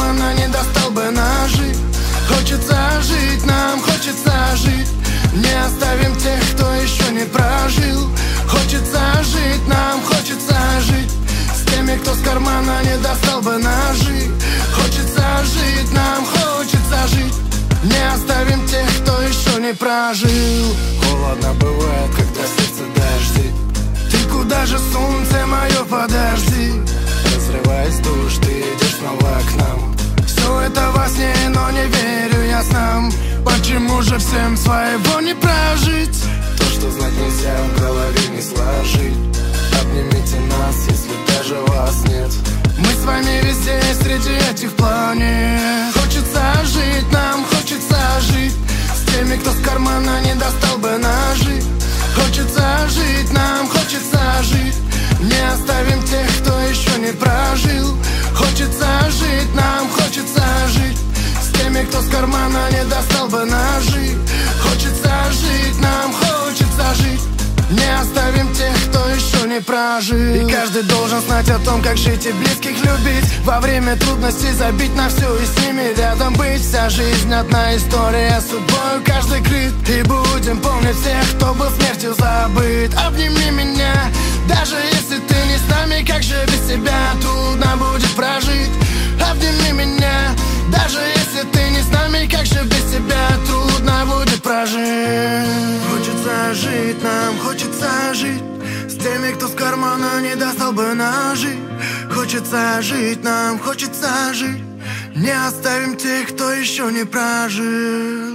кармана не достал бы ножи. Хочется жить, нам хочется жить. Не оставим тех, кто еще не прожил. Хочется жить, нам хочется жить. С теми, кто с кармана не достал бы ножи. Хочется жить, нам хочется жить. Не оставим тех, кто еще не прожил. Холодно бывает, когда сердце дожди. Ты куда же, солнце мое, подожди. Разрываясь душ, ты идешь снова к нам. Все это во сне, но не верю я снам. Почему же всем своего не прожить? То, что знать нельзя, в голове не сложить. Обнимите нас, если даже вас нет. Мы с вами везде, среди этих планет. Хочется жить, нам хочется жить. С теми, кто с кармана не достал бы ножи. Хочется жить, нам хочется жить. Не оставим тех, кто еще не прожил. Хочется жить, нам хочется жить. С теми, кто с кармана не достал бы ножи. Хочется жить, нам хочется жить. Не оставим тех, кто еще не прожил. И каждый должен знать о том, как жить и близких любить. Во время трудностей забить на все и с ними рядом быть. Вся жизнь одна история, судьбою каждый крыт. И будем помнить всех, кто был смертью забыт. Обними меня, даже если ты не с нами. Как же без тебя трудно будет прожить. Обними меня, даже если ты не с нами. Как же без тебя трудно будет прожить. Хочется жить, нам хочется жить. С теми, кто с кармана не достал бы ножи. Хочется жить, нам хочется жить. Не оставим тех, кто еще не прожил.